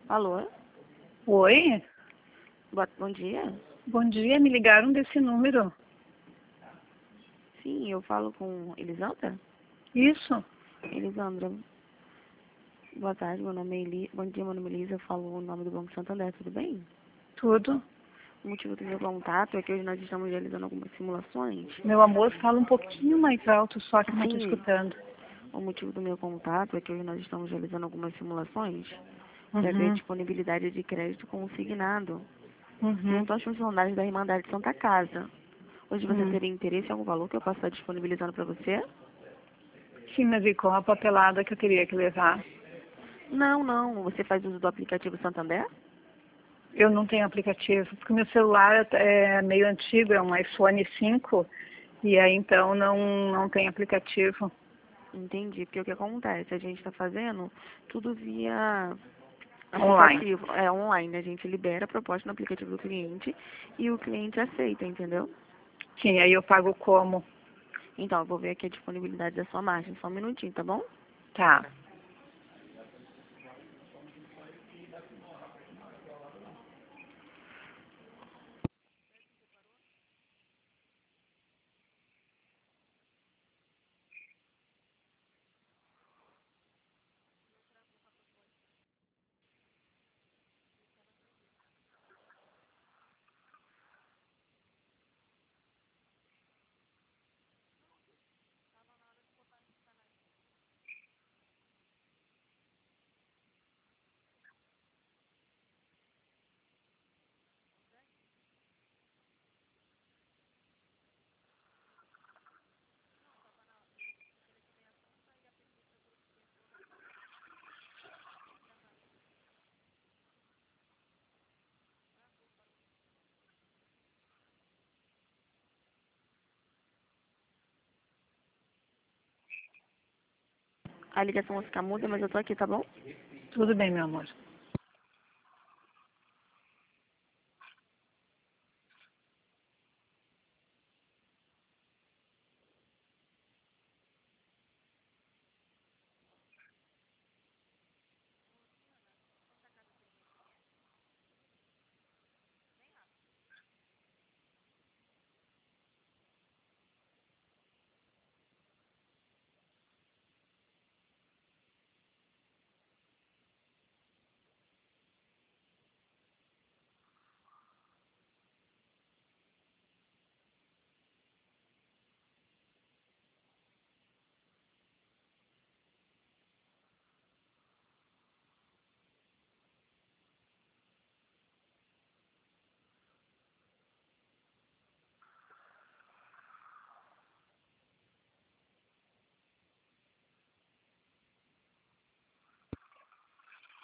Alô? Oi, Bom dia. bom dia, me ligaram desse número. Sim, eu falo com Elisandra? Isso, Elisandra, boa tarde, meu nome é Eli. Bom dia, meu nome é Elisa, eu falo o nome do Banco Santander, tudo bem? tudo. O motivo do meu contato é que hoje nós estamos realizando algumas simulações. Meu amor, fala um pouquinho mais alto, só que eu não estou Sim, escutando. o motivo do meu contato é que hoje nós estamos realizando algumas simulações para ver a Uhum, disponibilidade de crédito consignado uhum, junto aos funcionários da Irmandade Santa Casa. Hoje você uhum. teria interesse em algum valor que eu possa estar disponibilizando para você? Sim, mas e com a papelada que eu teria que levar? Não, não. Você faz uso do aplicativo Santander? Eu não tenho aplicativo, porque meu celular é meio antigo, é um iPhone 5, e aí então não tem aplicativo. Entendi, porque o que acontece? A gente está fazendo tudo via Online. aplicativo, é online. A gente libera a proposta no aplicativo do cliente e o cliente aceita, entendeu? Sim, aí eu pago como? Então, eu vou ver aqui a disponibilidade da sua margem, só um minutinho, tá bom? Tá. A ligação vai ficar muda, mas eu tô aqui, tá bom? Tudo bem, meu amor.